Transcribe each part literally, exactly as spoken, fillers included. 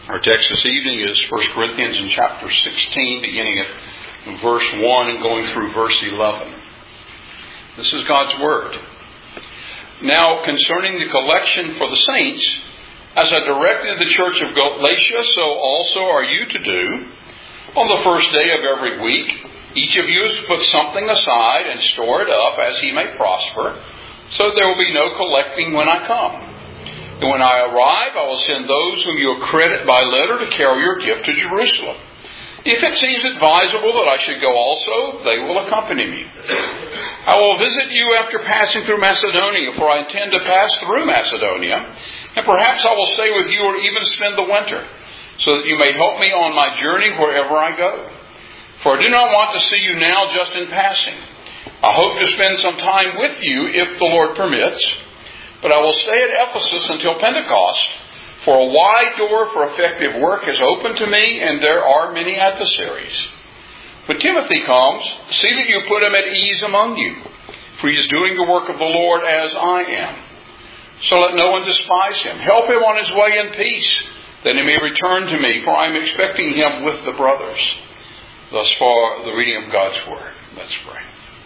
Our text this evening is First Corinthians in chapter sixteen, beginning at verse one and going through verse eleven. This is God's Word. Now, concerning the collection for the saints, as I directed the church of Galatia, so also are you to do. On the first day of every week, each of you is to put something aside and store it up as he may prosper, so there will be no collecting when I come. And when I arrive, I will send those whom you accredit by letter to carry your gift to Jerusalem. If it seems advisable that I should go also, they will accompany me. I will visit you after passing through Macedonia, for I intend to pass through Macedonia, and perhaps I will stay with you or even spend the winter, so that you may help me on my journey wherever I go. For I do not want to see you now just in passing. I hope to spend some time with you if the Lord permits. But I will stay at Ephesus until Pentecost, for a wide door for effective work is open to me, and there are many adversaries. When Timothy comes, see that you put him at ease among you, for he is doing the work of the Lord as I am. So let no one despise him. Help him on his way in peace, that he may return to me, for I am expecting him with the brothers. Thus far, the reading of God's Word. Let's pray.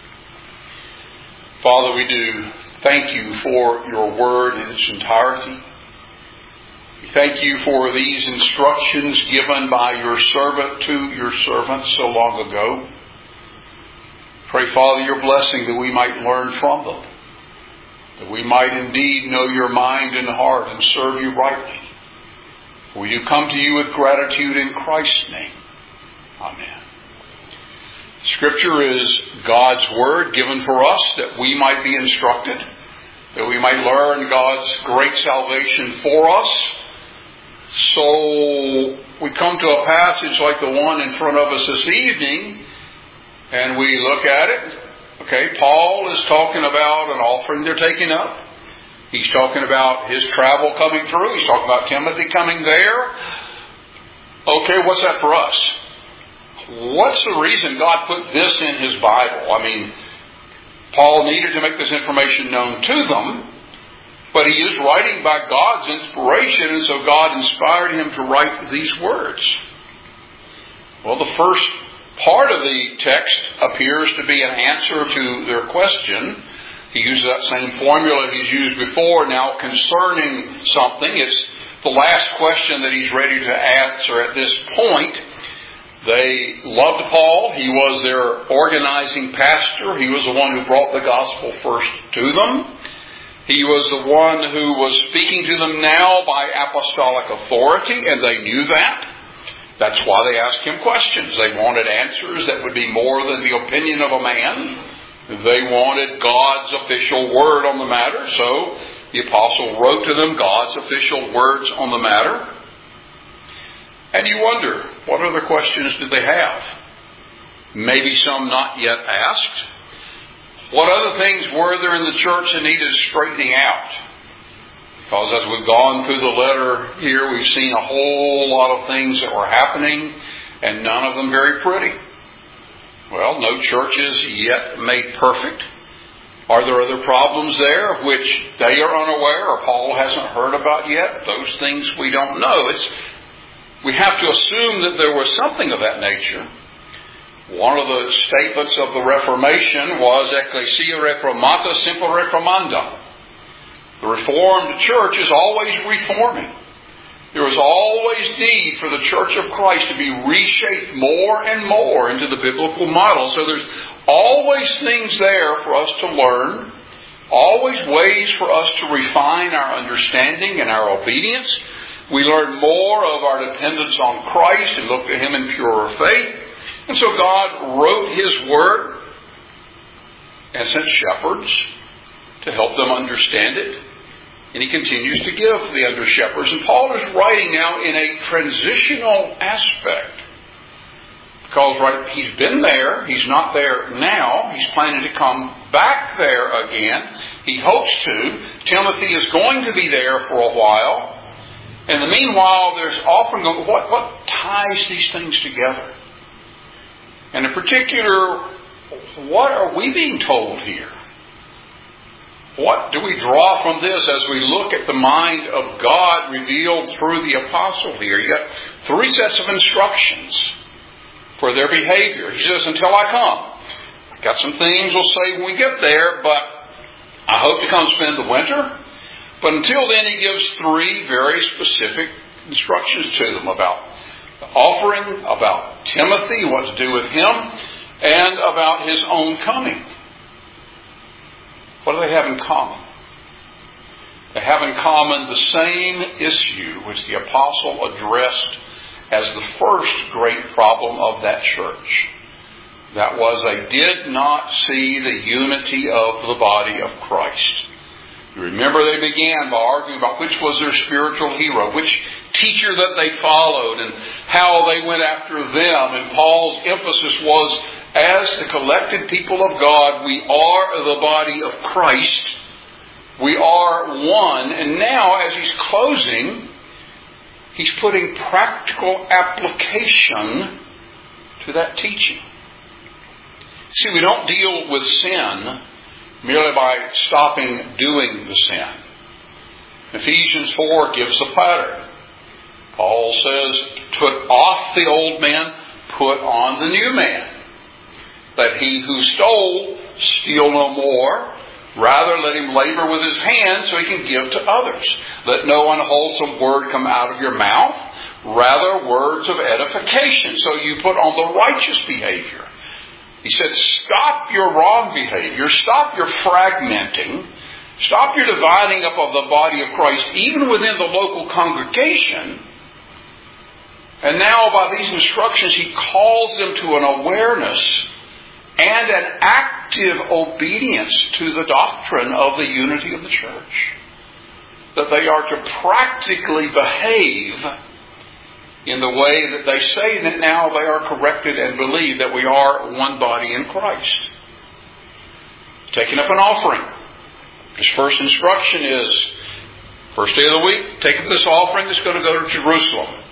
Father, we do thank you for your Word in its entirety. We thank you for these instructions given by your servant to your servant so long ago. Pray, Father, your blessing that we might learn from them, that we might indeed know your mind and heart and serve you rightly. We do come to you with gratitude in Christ's name. Amen. Scripture is God's Word given for us that we might be instructed, that we might learn God's great salvation for us. So we come to a passage like the one in front of us this evening, and we look at it. Okay, Paul is talking about an offering they're taking up. He's talking about his travel coming through. He's talking about Timothy coming there. Okay, what's that for us? What's the reason God put this in his Bible? I mean, Paul needed to make this information known to them, but he is writing by God's inspiration, and so God inspired him to write these words. Well, the first part of the text appears to be an answer to their question. He uses that same formula he's used before, now concerning something. It's the last question that he's ready to answer at this point. They loved Paul. He was their organizing pastor. He was the one who brought the gospel first to them. He was the one who was speaking to them now by apostolic authority, and they knew that. That's why they asked him questions. They wanted answers that would be more than the opinion of a man. They wanted God's official word on the matter, so the apostle wrote to them God's official words on the matter. And you wonder, what other questions did they have? Maybe some not yet asked. What other things were there in the church that needed straightening out? Because as we've gone through the letter here, we've seen a whole lot of things that were happening, and none of them very pretty. Well, no church is yet made perfect. Are there other problems there of which they are unaware or Paul hasn't heard about yet? Those things we don't know. It's We have to assume that there was something of that nature. One of the statements of the Reformation was Ecclesia Reformata Semper Reformanda. The Reformed Church is always reforming. There is always need for the Church of Christ to be reshaped more and more into the biblical model. So there's always things there for us to learn, always ways for us to refine our understanding and our obedience. We learn more of our dependence on Christ and look to Him in purer faith. And so God wrote His Word and sent shepherds to help them understand it. And He continues to give the under-shepherds. And Paul is writing now in a transitional aspect. Because right, he's been there. He's not there now. He's planning to come back there again. He hopes to. Timothy is going to be there for a while. In the meanwhile, there's often going, what, what ties these things together? And in particular, what are we being told here? What do we draw from this as we look at the mind of God revealed through the apostle here? You got three sets of instructions for their behavior. He says, until I come. Got some things we'll say when we get there, but I hope to come spend the winter. But until then, he gives three very specific instructions to them about the offering, about Timothy, what to do with him, and about his own coming. What do they have in common? They have in common the same issue which the apostle addressed as the first great problem of that church. That was they did not see the unity of the body of Christ. You remember they began by arguing about which was their spiritual hero, which teacher that they followed, and how they went after them. And Paul's emphasis was, as the collected people of God, we are the body of Christ. We are one. And now, as he's closing, he's putting practical application to that teaching. See, we don't deal with sin merely by stopping doing the sin. Ephesians four gives the pattern. Paul says, put off the old man, put on the new man. Let he who stole steal no more. Rather, let him labor with his hands so he can give to others. Let no unwholesome word come out of your mouth. Rather, words of edification. So you put on the righteous behavior. He said, stop your wrong behavior. Stop your fragmenting. Stop your dividing up of the body of Christ, even within the local congregation. And now, by these instructions, he calls them to an awareness and an active obedience to the doctrine of the unity of the church. That they are to practically behave in the way that they say that now they are corrected and believe that we are one body in Christ. Taking up an offering. His first instruction is, first day of the week, take up this offering that's going to go to Jerusalem.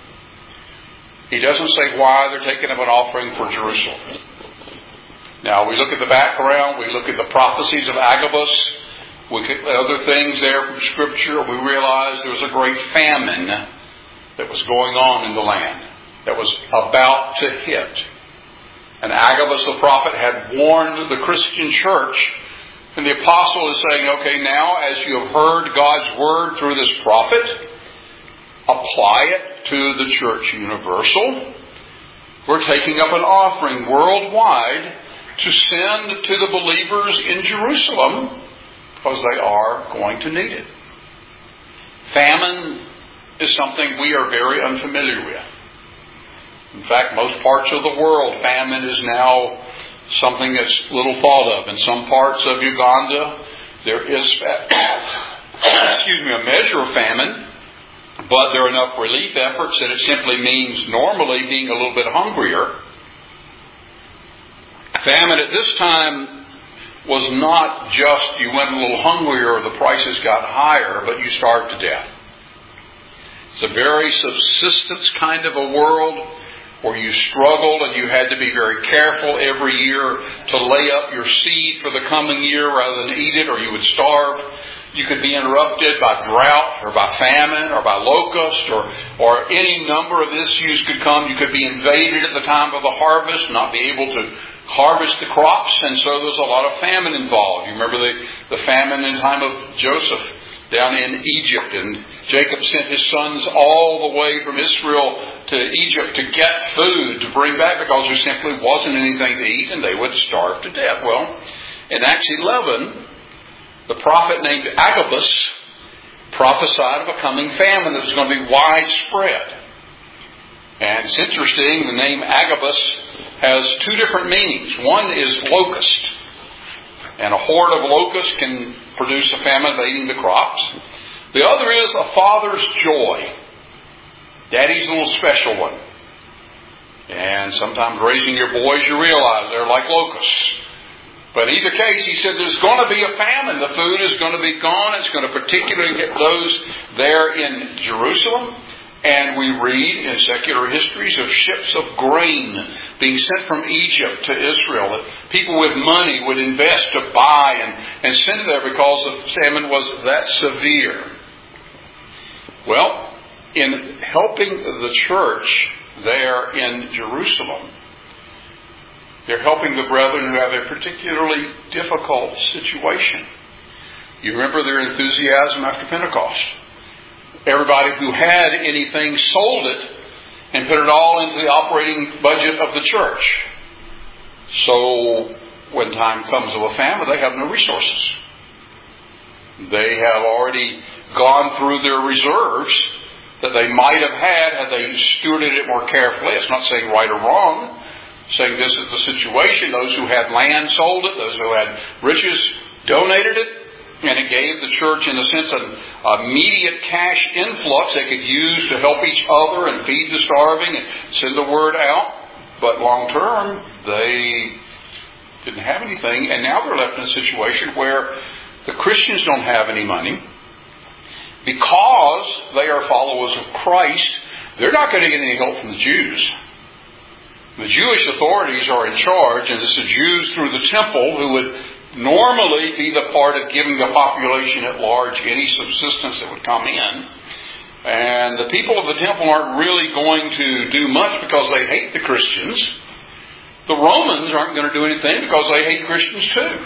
He doesn't say why they're taking up an offering for Jerusalem. Now, we look at the background, we look at the prophecies of Agabus, we look at other things there from Scripture, we realize there was a great famine that was going on in the land, that was about to hit. And Agabus the prophet had warned the Christian church, and the apostle is saying, okay, now as you have heard God's word through this prophet, apply it to the church universal. We're taking up an offering worldwide to send to the believers in Jerusalem because they are going to need it. Famine is something we are very unfamiliar with. In fact, most parts of the world, famine is now something that's little thought of. In some parts of Uganda, there is, excuse me, a measure of famine, but there are enough relief efforts that it simply means normally being a little bit hungrier. Famine at this time was not just you went a little hungrier or the prices got higher, but you starved to death. It's a very subsistence kind of a world where you struggled and you had to be very careful every year to lay up your seed for the coming year rather than eat it, or you would starve. You could be interrupted by drought or by famine or by locust, or, or any number of issues could come. You could be invaded at the time of the harvest, not be able to harvest the crops, and so there's a lot of famine involved. You remember the, the famine in the time of Joseph down in Egypt, and Jacob sent his sons all the way from Israel to Egypt to get food to bring back because there simply wasn't anything to eat and they would starve to death. Well, in Acts eleven, the prophet named Agabus prophesied of a coming famine that was going to be widespread. And it's interesting, the name Agabus has two different meanings. One is locust. And a horde of locusts can produce a famine of eating the crops. The other is a father's joy. Daddy's little special one. And sometimes raising your boys, you realize they're like locusts. But in either case, he said there's going to be a famine. The food is going to be gone. It's going to particularly hit those there in Jerusalem. And we we read in secular histories of ships of grain being sent from Egypt to Israel, that people with money would invest to buy and, and send it there because the famine was that severe. Well, in helping the church there in Jerusalem, they're helping the brethren who have a particularly difficult situation. You remember their enthusiasm after Pentecost. Everybody who had anything sold it and put it all into the operating budget of the church. So when time comes of a famine, they have no resources. They have already gone through their reserves that they might have had had they stewarded it more carefully. It's not saying right or wrong. It's saying this is the situation. Those who had land sold it. Those who had riches donated it. And it gave the church, in a sense, an immediate cash influx they could use to help each other and feed the starving and send the word out. But long term, they didn't have anything. And now they're left in a situation where the Christians don't have any money. Because they are followers of Christ, they're not going to get any help from the Jews. The Jewish authorities are in charge, and it's the Jews through the temple who would normally be the part of giving the population at large any subsistence that would come in. And the people of the temple aren't really going to do much because they hate the Christians. The Romans aren't going to do anything because they hate Christians too.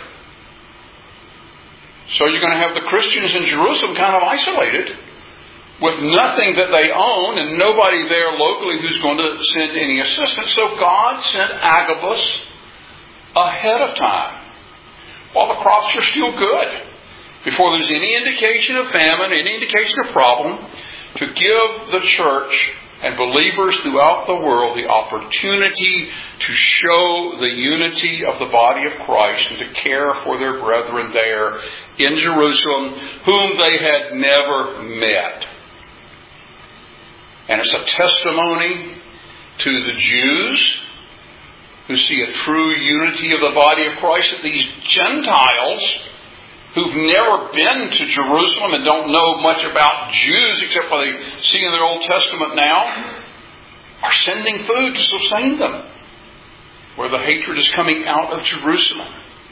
So you're going to have the Christians in Jerusalem kind of isolated with nothing that they own and nobody there locally who's going to send any assistance. So God sent Agabus ahead of time, while the crops are still good, before there's any indication of famine, any indication of problem, to give the church and believers throughout the world the opportunity to show the unity of the body of Christ and to care for their brethren there in Jerusalem, whom they had never met. And it's a testimony to the Jews who see a true unity of the body of Christ, that these Gentiles who've never been to Jerusalem and don't know much about Jews except what they see in their Old Testament now, are sending food to sustain them, where the hatred is coming out of Jerusalem.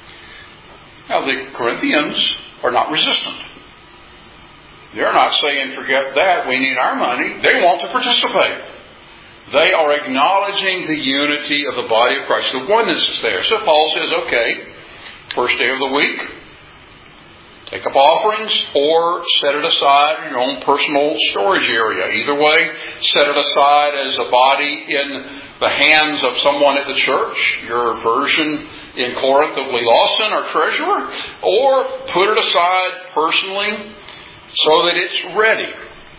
Now the Corinthians are not resistant. They're not saying, forget that, we need our money. They want to participate. They are acknowledging the unity of the body of Christ. The oneness is there. So Paul says, okay, first day of the week, take up offerings or set it aside in your own personal storage area. Either way, set it aside as a body in the hands of someone at the church, your version in Corinth of Lee Lawson, our treasurer, or put it aside personally so that it's ready.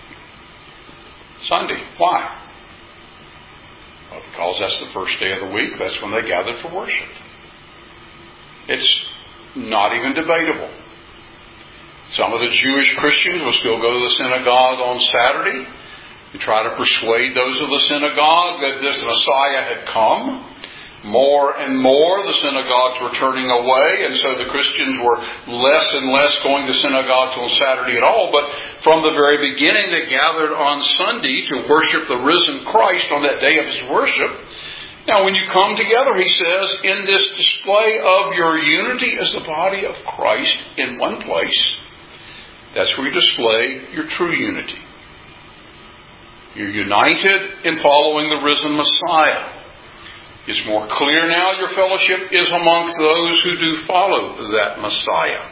Sunday. Why? Well, because that's the first day of the week. That's when they gathered for worship. It's not even debatable. Some of the Jewish Christians will still go to the synagogue on Saturday and try to persuade those of the synagogue that this Messiah had come. More and more the synagogues were turning away, and so the Christians were less and less going to synagogues on Saturday at all. But from the very beginning, they gathered on Sunday to worship the risen Christ on that day of His worship. Now, when you come together, he says, in this display of your unity as the body of Christ in one place, that's where you display your true unity. You're united in following the risen Messiah. It's more clear now your fellowship is amongst those who do follow that Messiah.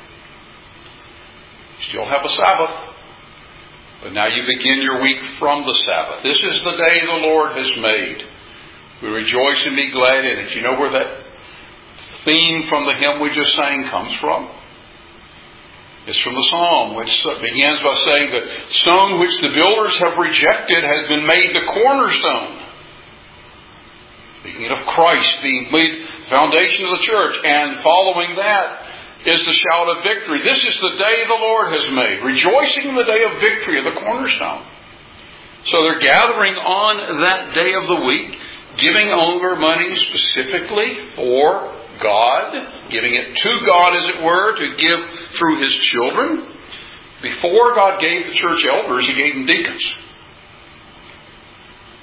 You still have a Sabbath, but now you begin your week from the Sabbath. This is the day the Lord has made. We rejoice and be glad in it. You know where that theme from the hymn we just sang comes from? It's from the Psalm, which begins by saying, the stone which the builders have rejected has been made the cornerstone. Speaking of Christ being made the foundation of the church, and following that is the shout of victory. This is the day the Lord has made, rejoicing in the day of victory of the cornerstone. So they're gathering on that day of the week, giving over money specifically for God, giving it to God, as it were, to give through His children. Before God gave the church elders, He gave them deacons.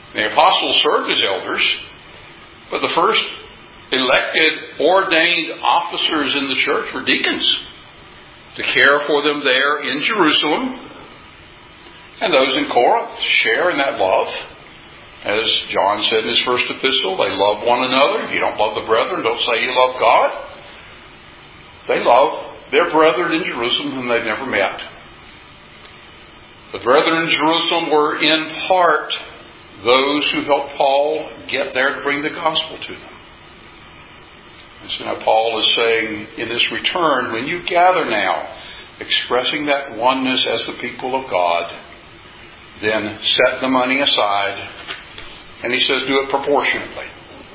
The apostles served as elders, but the first elected, ordained officers in the church were deacons to care for them there in Jerusalem. And those in Corinth share in that love. As John said in his first epistle, they love one another. If you don't love the brethren, don't say you love God. They love their brethren in Jerusalem whom they've never met. The brethren in Jerusalem were in part those who helped Paul get there to bring the gospel to them. And so now Paul is saying in this return, when you gather now, expressing that oneness as the people of God, then set the money aside. And he says do it proportionately.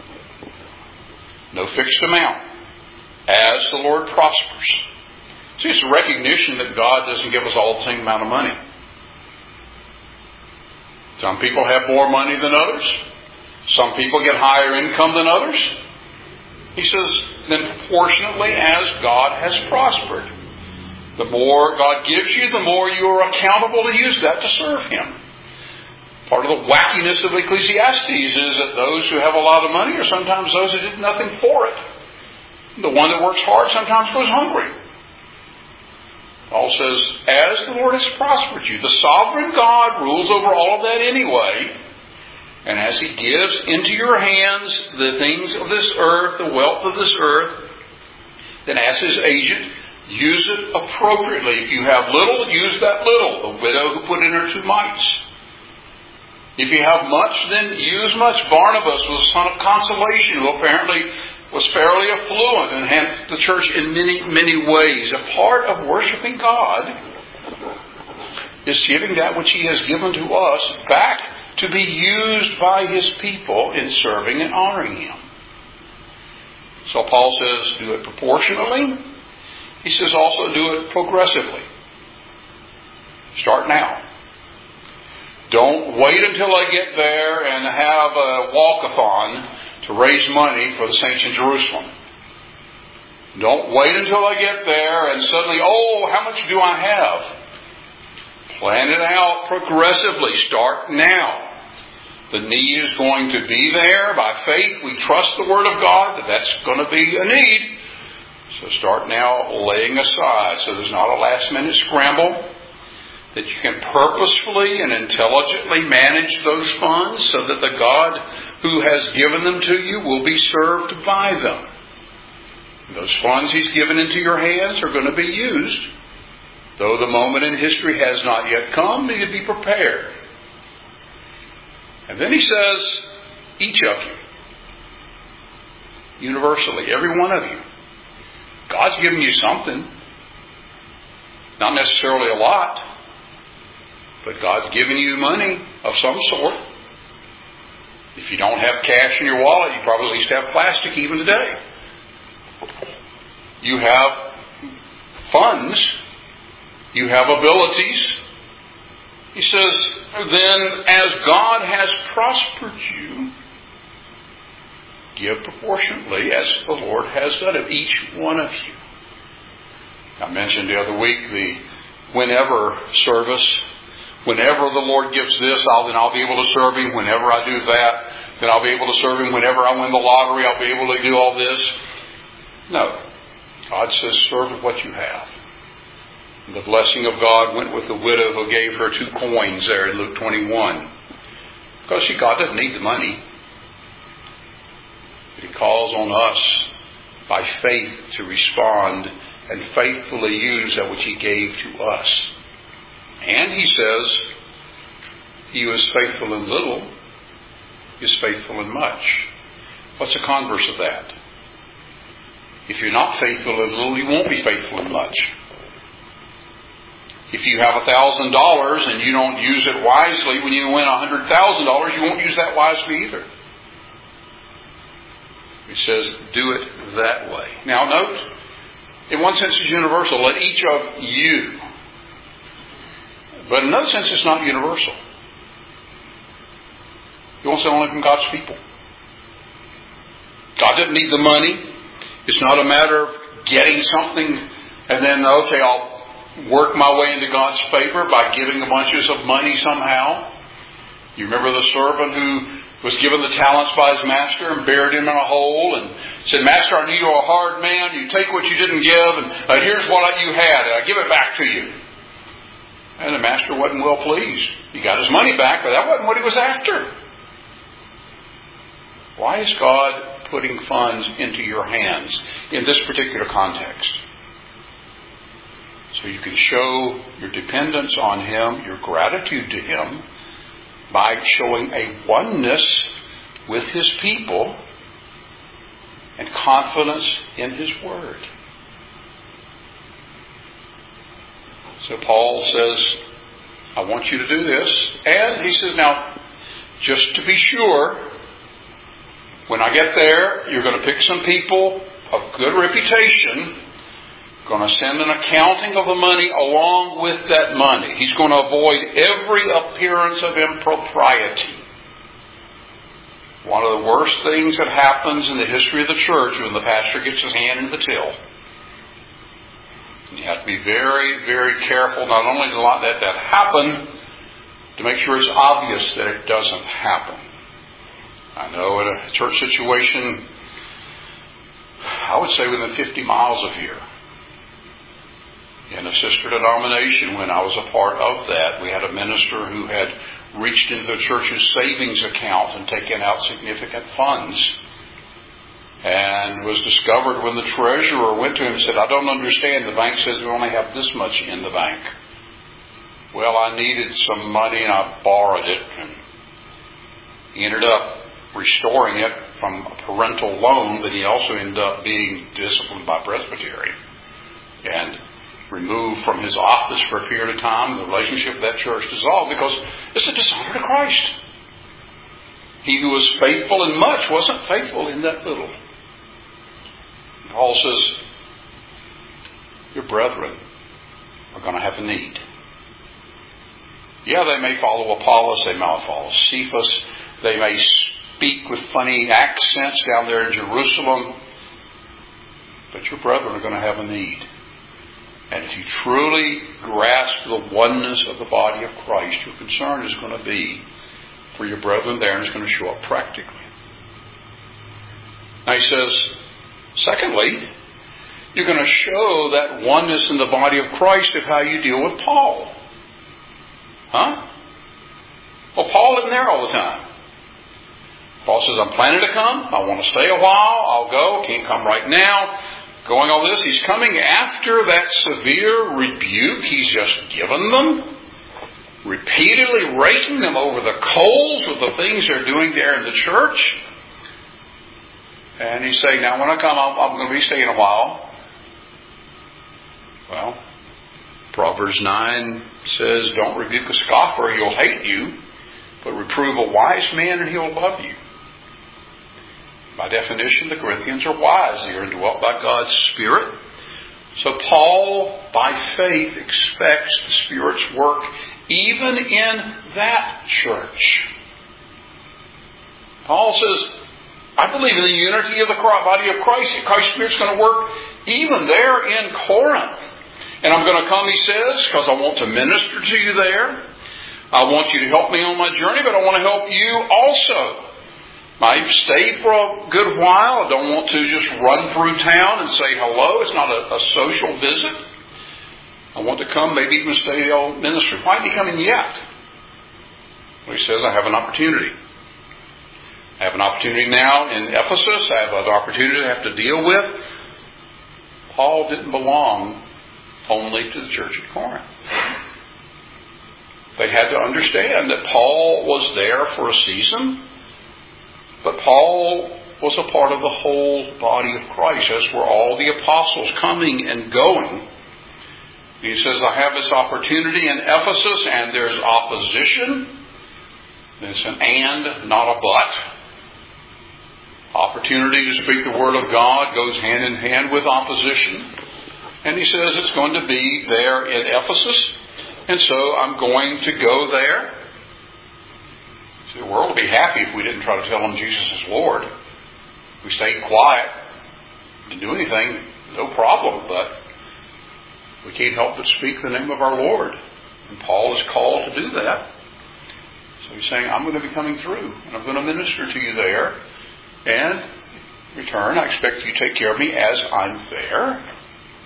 No fixed amount. As the Lord prospers. See, it's a recognition that God doesn't give us all the same amount of money. Some people have more money than others. Some people get higher income than others. He says, then proportionately as God has prospered. The more God gives you, the more you are accountable to use that to serve Him. Part of the wackiness of Ecclesiastes is that those who have a lot of money are sometimes those who did nothing for it. The one that works hard sometimes goes hungry. Paul says, as the Lord has prospered you, the sovereign God rules over all of that anyway. And as He gives into your hands the things of this earth, the wealth of this earth, then as His agent, use it appropriately. If you have little, use that little. The widow who put in her two mites. If you have much, then use much. Barnabas was a son of consolation, who apparently was fairly affluent and had the church in many, many ways. A part of worshiping God is giving that which He has given to us back to be used by His people in serving and honoring Him. So Paul says, do it proportionally. He says also do it progressively. Start now. Don't wait until I get there and have a walk-a-thon to raise money for the saints in Jerusalem. Don't wait until I get there and suddenly, oh, how much do I have? Plan it out progressively. Start now. The need is going to be there. By faith, we trust the Word of God that that's going to be a need. So start now laying aside so there's not a last-minute scramble. That you can purposefully and intelligently manage those funds so that the God who has given them to you will be served by them. Those funds He's given into your hands are going to be used. Though the moment in history has not yet come, you need to be prepared. And then He says, each of you, universally, every one of you, God's given you something. Not necessarily a lot. But God's given you money of some sort. If you don't have cash in your wallet, you probably at least have plastic even today. You have funds. You have abilities. He says, then as God has prospered you, give proportionately as the Lord has done of each one of you. I mentioned the other week the whenever service. Whenever the Lord gives this, I'll, then I'll be able to serve Him. Whenever I do that, then I'll be able to serve Him. Whenever I win the lottery, I'll be able to do all this. No. God says, serve with what you have. And the blessing of God went with the widow who gave her two coins there in Luke twenty-one. Because see, God doesn't need the money. But He calls on us by faith to respond and faithfully use that which He gave to us. And He says, he who is faithful in little is faithful in much. What's the converse of that? If you're not faithful in little, you won't be faithful in much. If you have a thousand dollars and you don't use it wisely, when you win a hundred thousand dollars, you won't use that wisely either. He says, do it that way. Now note, in one sense it's universal. Let each of you. But in another sense, it's not universal. He wants it only from God's people. God doesn't need the money. It's not a matter of getting something and then, okay, I'll work my way into God's favor by giving a bunches of money somehow. You remember the servant who was given the talents by his master and buried him in a hole and said, Master, I knew you were a hard man. You take what you didn't give, and uh, here's what you had. I give it back to you. And the master wasn't well pleased. He got his money back, but that wasn't what he was after. Why is God putting funds into your hands in this particular context? So you can show your dependence on Him, your gratitude to Him, by showing a oneness with His people and confidence in His Word. So Paul says, I want you to do this. And he says, now, just to be sure, when I get there, you're going to pick some people of good reputation, going to send an accounting of the money along with that money. He's going to avoid every appearance of impropriety. One of the worst things that happens in the history of the church when the pastor gets his hand in the till. You have to be very, very careful not only to not let that happen, to make sure it's obvious that it doesn't happen. I know in a church situation, I would say within fifty miles of here, in a sister denomination, when I was a part of that, we had a minister who had reached into the church's savings account and taken out significant funds, and was discovered when the treasurer went to him and said, I don't understand. The bank says we only have this much in the bank. Well, I needed some money and I borrowed it, and he ended up restoring it from a parental loan, but he also ended up being disciplined by Presbytery and removed from his office for a period of time. The relationship with that church dissolved because it's a dishonor to Christ. He who was faithful in much wasn't faithful in that little. Paul says, your brethren are going to have a need. Yeah, they may follow Apollos, they may follow Cephas, they may speak with funny accents down there in Jerusalem, but your brethren are going to have a need. And if you truly grasp the oneness of the body of Christ, your concern is going to be for your brethren there, and it's going to show up practically. Now he says, secondly, you're going to show that oneness in the body of Christ of how you deal with Paul. Huh? Well, Paul isn't there all the time. Paul says, I'm planning to come. I want to stay a while. I'll go. Can't come right now. Going all this, he's coming after that severe rebuke he's just given them, repeatedly raking them over the coals with the things they're doing there in the church. And he's saying, now when I come, I'm, I'm going to be staying a while. Well, Proverbs nine says, don't rebuke a scoffer, he'll hate you, but reprove a wise man and he'll love you. By definition, the Corinthians are wise. They are indwelt by God's Spirit. So Paul, by faith, expects the Spirit's work even in that church. Paul says, I believe in the unity of the body of Christ. Christ's Spirit's going to work even there in Corinth. And I'm going to come, he says, because I want to minister to you there. I want you to help me on my journey, but I want to help you also. I stay for a good while. I don't want to just run through town and say hello. It's not a, a social visit. I want to come, maybe even stay the old ministry. Why isn't he coming yet? Well, he says, I have an opportunity. I have an opportunity now in Ephesus. I have other opportunities I have to deal with. Paul didn't belong only to the church at Corinth. They had to understand that Paul was there for a season. But Paul was a part of the whole body of Christ, as were all the apostles coming and going. He says, I have this opportunity in Ephesus, and there's opposition. It's an and, not a but. Opportunity to speak the Word of God goes hand in hand with opposition. And he says it's going to be there in Ephesus, and so I'm going to go there. The world would be happy if we didn't try to tell them Jesus is Lord. If we stayed quiet, didn't do anything, no problem, but we can't help but speak the name of our Lord. And Paul is called to do that. So he's saying, I'm going to be coming through, and I'm going to minister to you there. And in return, I expect you to take care of me as I'm there.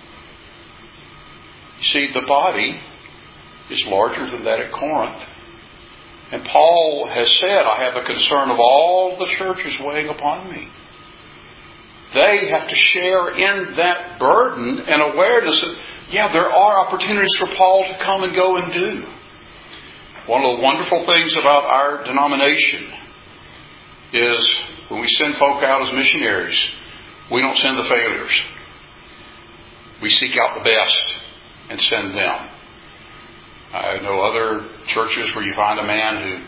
You see, the body is larger than that at Corinth. And Paul has said, I have a concern of all the churches weighing upon me. They have to share in that burden and awareness that, yeah, there are opportunities for Paul to come and go and do. One of the wonderful things about our denomination is when we send folk out as missionaries, we don't send the failures. We seek out the best and send them. I know other churches where you find a man who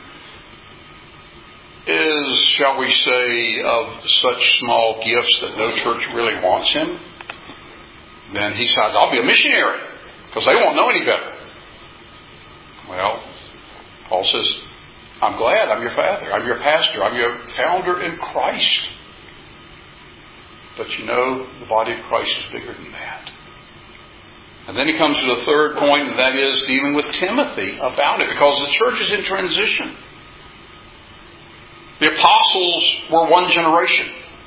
is, shall we say, of such small gifts that no church really wants him. Then he says, I'll be a missionary because they won't know any better. Well, Paul says, I'm glad I'm your father. I'm your pastor. I'm your founder in Christ. But you know, the body of Christ is bigger than that. And then he comes to the third point, and that is dealing with Timothy about it, because the church is in transition. The apostles were one generation.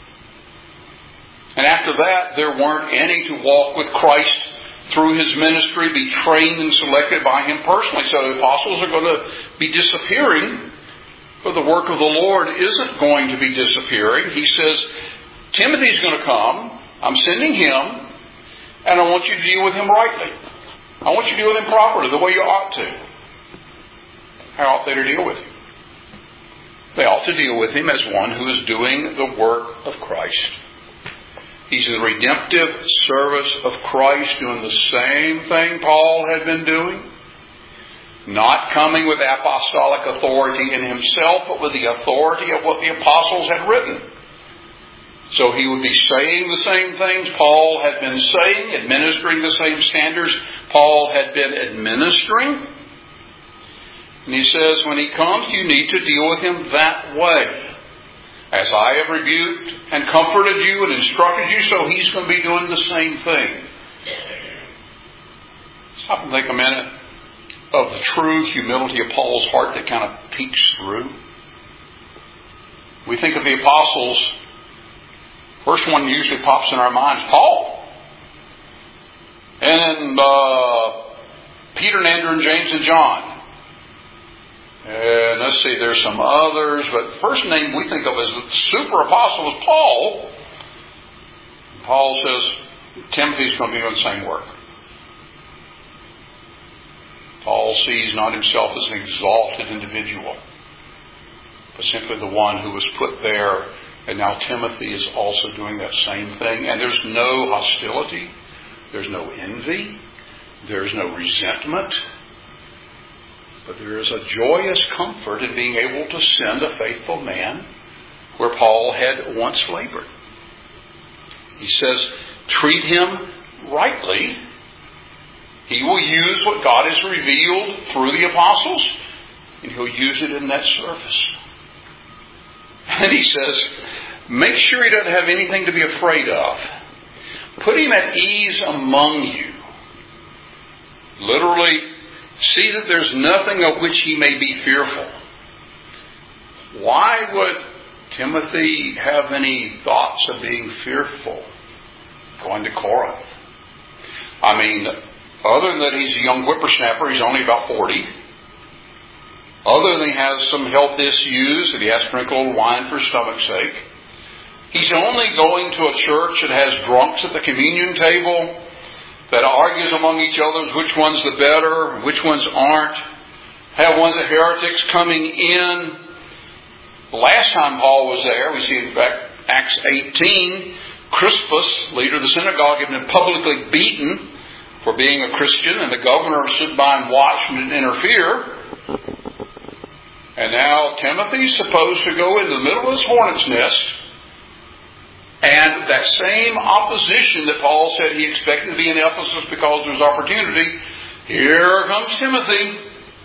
And after that, there weren't any to walk with Christ through his ministry, be trained and selected by him personally. So the apostles are going to be disappearing, but the work of the Lord isn't going to be disappearing. He says, Timothy's going to come. I'm sending him, and I want you to deal with him rightly. I want you to deal with him properly, the way you ought to. How ought they to deal with him? They ought to deal with him as one who is doing the work of Christ. He's the redemptive service of Christ, doing the same thing Paul had been doing. Not coming with apostolic authority in himself, but with the authority of what the apostles had written. So he would be saying the same things Paul had been saying, administering the same standards Paul had been administering. And he says, when he comes, you need to deal with him that way. As I have rebuked and comforted you and instructed you, so he's going to be doing the same thing. Stop and think a minute of the true humility of Paul's heart that kind of peeks through. We think of the apostles. First one usually pops in our minds, Paul. And uh, Peter and Andrew and James and John. And let's see, there's some others, but the first name we think of as the super apostle is Paul. Paul says Timothy's going to be doing the same work. Paul sees not himself as an exalted individual, but simply the one who was put there. And now Timothy is also doing that same thing. And there's no hostility. There's no envy. There's no resentment. But there is a joyous comfort in being able to send a faithful man where Paul had once labored. He says, treat him rightly. He will use what God has revealed through the apostles, and he'll use it in that service. And he says, make sure he doesn't have anything to be afraid of. Put him at ease among you. Literally, see that there's nothing of which he may be fearful. Why would Timothy have any thoughts of being fearful going to Corinth? I mean, other than that he's a young whippersnapper, he's only about forty. Other than he has some health issues that he has to drink a little wine for stomach's sake. He's only going to a church that has drunks at the communion table, that argues among each other which one's the better, which ones aren't. Have ones of heretics coming in. The last time Paul was there, we see in fact Acts eighteen, Crispus, leader of the synagogue, had been publicly beaten for being a Christian, and the governor stood by and watched and didn't interfere. And now Timothy's supposed to go into the middle of this hornet's nest, and that same opposition that Paul said he expected to be in Ephesus because there was opportunity, here comes Timothy.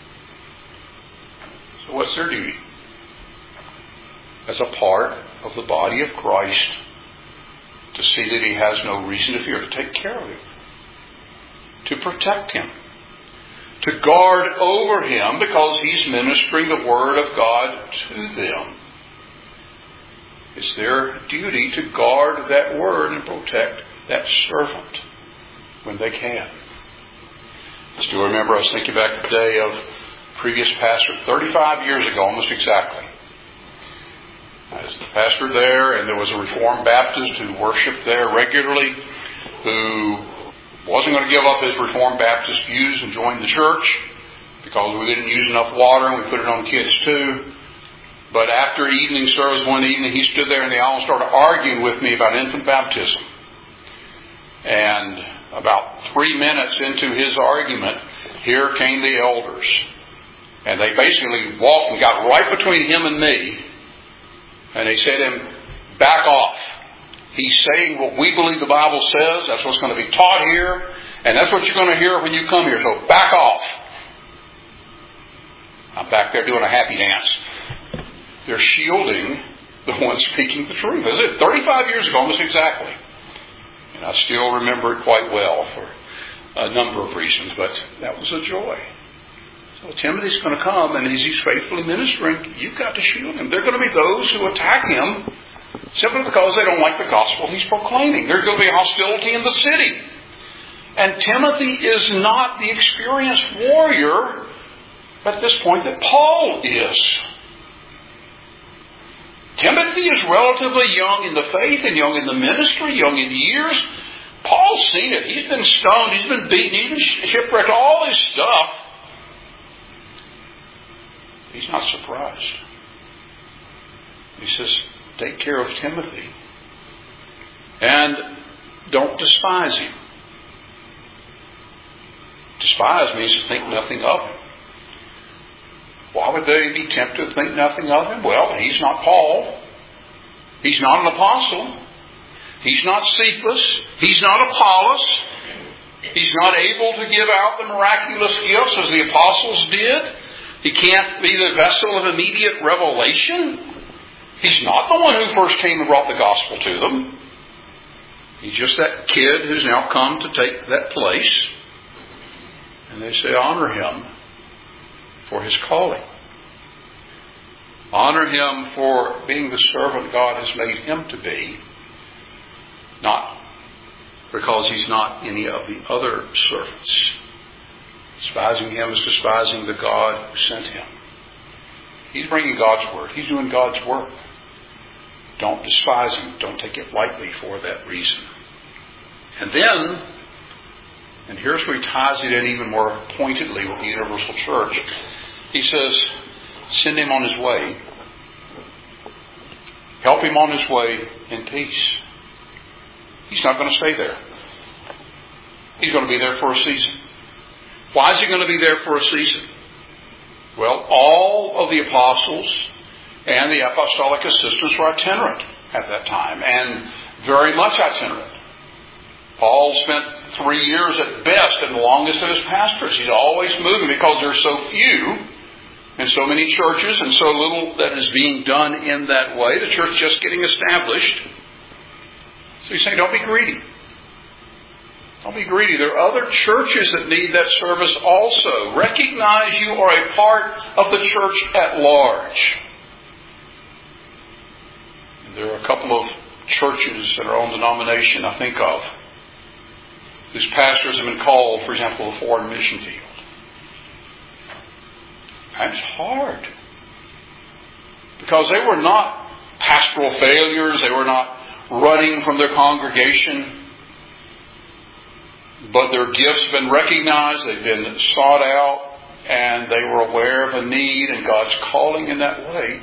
So what's their duty? As a part of the body of Christ, to see that he has no reason to fear, to take care of him, to protect him, to guard over him because he's ministering the Word of God to them. It's their duty to guard that Word and protect that servant when they can. I still remember, I was thinking back the day of previous pastor, thirty-five years ago, almost exactly. I was the pastor there, and there was a Reformed Baptist who worshiped there regularly, who wasn't going to give up his Reformed Baptist views and join the church because we didn't use enough water and we put it on kids too. But after evening service one evening, he stood there in the aisle and started arguing with me about infant baptism. And about three minutes into his argument, here came the elders. And they basically walked and got right between him and me. And they said to him, back off. He's saying what we believe the Bible says. That's what's going to be taught here. And that's what you're going to hear when you come here. So back off. I'm back there doing a happy dance. They're shielding the one speaking the truth. Is it thirty-five years ago, almost exactly? And I still remember it quite well for a number of reasons, but that was a joy. So Timothy's going to come, and as he's faithfully ministering, you've got to shield him. There are going to be those who attack him simply because they don't like the gospel he's proclaiming. There's going to be hostility in the city. And Timothy is not the experienced warrior at this point that Paul is. Timothy is relatively young in the faith and young in the ministry, young in years. Paul's seen it. He's been stoned. He's been beaten. He's been shipwrecked. All this stuff. He's not surprised. He says, take care of Timothy. And don't despise him. Despise means to think nothing of him. Why would they be tempted to think nothing of him? Well, he's not Paul. He's not an apostle. He's not Cephas. He's not Apollos. He's not able to give out the miraculous gifts as the apostles did. He can't be the vessel of immediate revelation. He's not the one who first came and brought the gospel to them. He's just that kid who's now come to take that place. And they say, honor him for his calling. Honor him for being the servant God has made him to be, not because he's not any of the other servants. Despising him is despising the God who sent him. He's bringing God's word. He's doing God's work. Don't despise him. Don't take it lightly for that reason. And then, and here's where he ties it in even more pointedly with the universal church. He says, send him on his way. Help him on his way in peace. He's not going to stay there. He's going to be there for a season. Why is he going to be there for a season? Well, all of the apostles and the apostolic assistants were itinerant at that time, and very much itinerant. Paul spent three years at best in the longest of his pastorates. He's always moving because there's so few and so many churches and so little that is being done in that way. The church just getting established. So he's saying, don't be greedy. Don't be greedy. There are other churches that need that service also. Recognize you are a part of the church at large. And there are a couple of churches that are on denomination I think of, whose pastors have been called, for example, a foreign mission field. That's hard. Because they were not pastoral failures. They were not running from their congregation. But their gifts have been recognized. They've been sought out. And they were aware of a need and God's calling in that way.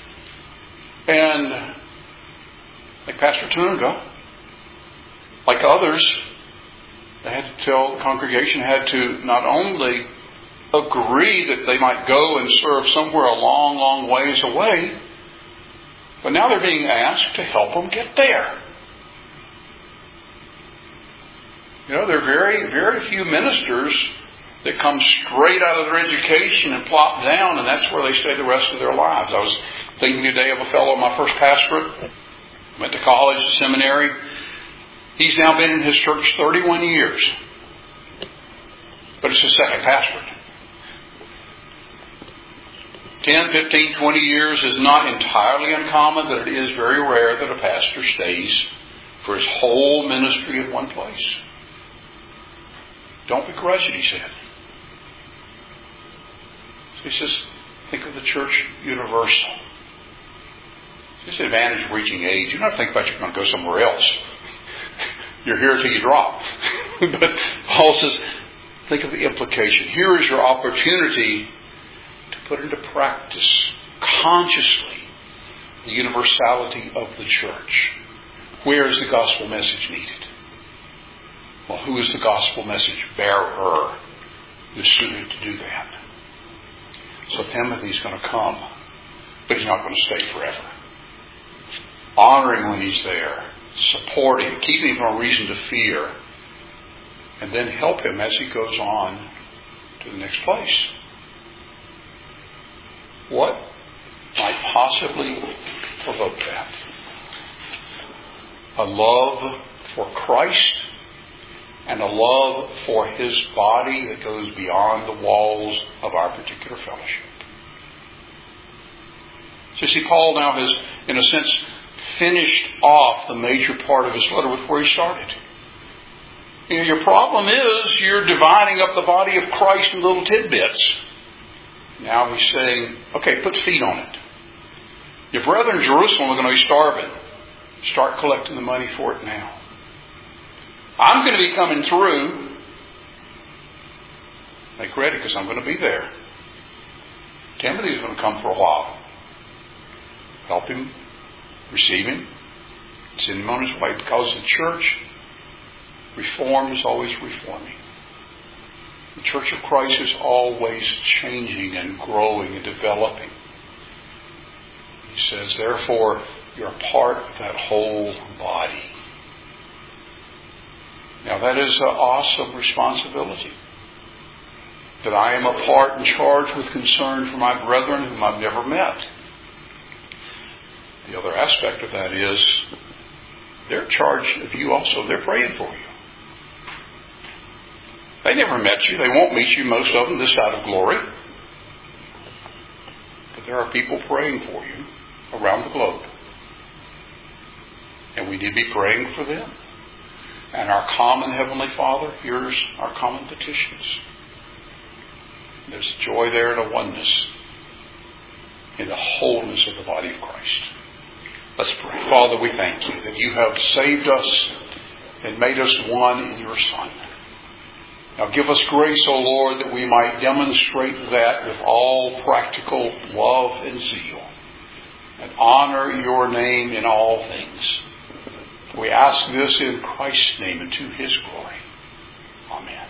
And like Pastor Tunga, like others, they had to tell the congregation had to not only agree that they might go and serve somewhere a long, long ways away, but now they're being asked to help them get there. You know, there are very, very few ministers that come straight out of their education and plop down, and that's where they stay the rest of their lives. I was thinking today of a fellow in my first pastorate, went to college, seminary. He's now been in his church thirty-one years. But it's his second pastorate. ten, fifteen, twenty years is not entirely uncommon, but it is very rare that a pastor stays for his whole ministry in one place. Don't begrudge it, he said. So he says, think of the church universal. It's the advantage of reaching age. You don't have to think about you're going to go somewhere else. You're here till you drop. But Paul says, think of the implication. Here is your opportunity to put into practice consciously the universality of the church. Where is the gospel message needed? Well, who is the gospel message bearer who's suited to do that? So Timothy's going to come, but he's not going to stay forever. Honoring when he's there, supporting, keeping him from a reason to fear, and then help him as he goes on to the next place. What might possibly provoke that? A love for Christ and a love for His body that goes beyond the walls of our particular fellowship. So you see, Paul now has, in a sense, finished off the major part of his letter with where he started. You know, your problem is you're dividing up the body of Christ in little tidbits. Now he's saying, okay, put feet on it. Your brethren in Jerusalem are going to be starving. Start collecting the money for it now. I'm going to be coming through. Make ready because I'm going to be there. Timothy's going to come for a while. Help him. Receive him. Send him on his way, because the church reform is always reforming. The Church of Christ is always changing and growing and developing. He says, therefore, you're a part of that whole body. Now that is an awesome responsibility. That I am a part and charged with concern for my brethren whom I've never met. The other aspect of that is they're charged of you also. They're praying for you. They never met you. They won't meet you, most of them, this side of glory. But there are people praying for you around the globe. And we need to be praying for them. And our common Heavenly Father hears our common petitions. There's joy there and a oneness in the wholeness of the body of Christ. Let's pray. Father, we thank you that you have saved us and made us one in your Son. Now give us grace, O Lord, that we might demonstrate that with all practical love and zeal, and honor your name in all things. We ask this in Christ's name and to His glory. Amen.